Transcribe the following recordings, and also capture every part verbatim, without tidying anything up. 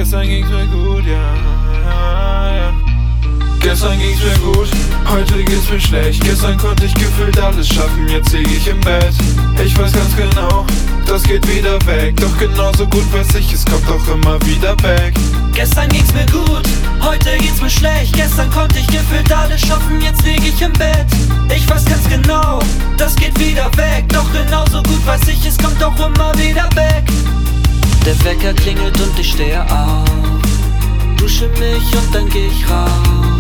Gestern ging's mir gut, ja, ja, ja. Gestern ging's mir gut, heute geht's mir schlecht. Gestern konnte ich gefühlt alles schaffen, jetzt lieg ich im Bett. Ich weiß ganz genau, das geht wieder weg. Doch genauso gut weiß ich, es kommt auch immer wieder back. Gestern ging's mir gut, heute geht's mir schlecht. Gestern konnte ich gefühlt alles schaffen, jetzt lieg ich im Bett. Ich weiß ganz genau, das geht wieder weg. Doch genauso gut weiß ich, es kommt auch immer wieder back. Der Wecker klingelt und ich stehe auf, dusche mich und dann geh ich raus.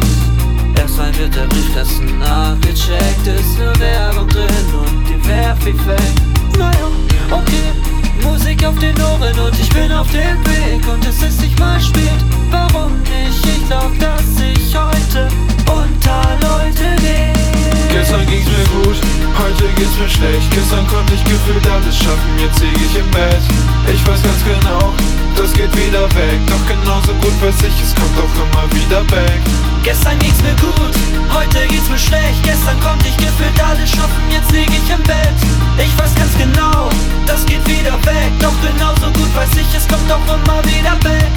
Erstmal wird der Briefkasten nachgecheckt, ist nur Werbung drin und die werf ich weg. Naja, okay, Musik auf den Ohren und ich bin auf dem Weg. Und es ist nicht mal spät, warum nicht? Ich glaub, dass ich heute unter Leute gehe. Gestern ging's mir gut, heute geht's mir schlecht. Gestern konnte ich gefühlt alles schaffen, jetzt lieg ich im Bett. Ich weiß ganz genau, das geht wieder weg. Doch genauso gut weiß ich, es kommt auch immer wieder back. Gestern ging's mir gut, heute geht's mir schlecht. Gestern konnte ich gefühlt alles schaffen, jetzt lieg ich im Bett. Ich weiß ganz genau, das geht wieder weg. Doch genauso gut weiß ich, es kommt auch immer wieder back.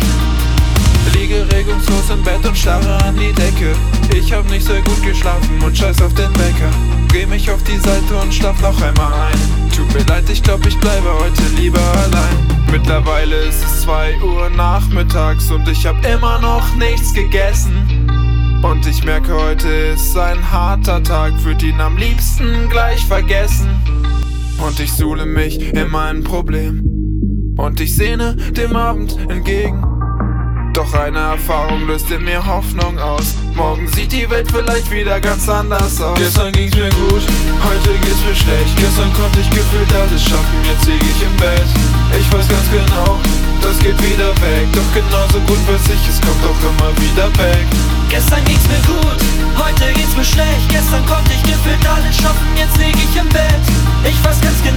Liege regungslos im Bett und starre an die Decke. Ich hab nicht sehr gut geschlafen und scheiß auf den Wecker. Dreh mich auf die Seite und schlaf noch einmal ein. Tut mir leid, ich glaub, ich bleibe heute lieber allein. Mittlerweile ist es zwei Uhr nachmittags und ich hab immer noch nichts gegessen. Und ich merke, heute ist ein harter Tag, würd ihn am liebsten gleich vergessen. Und ich suhle mich in mein Problem und ich sehne dem Abend entgegen. Doch eine Erfahrung löst in mir Hoffnung aus. Morgen sieht die Welt vielleicht wieder ganz anders aus. Gestern ging's mir gut, heute geht's mir schlecht. Gestern konnte ich gefühlt alles schaffen, jetzt lieg ich im Bett. Ich weiß ganz genau, das geht wieder weg. Doch genauso gut weiß ich, es kommt auch immer wieder back. Gestern ging's mir gut, heute geht's mir schlecht. Gestern konnte ich gefühlt alles schaffen, jetzt lieg ich im Bett. Ich weiß ganz genau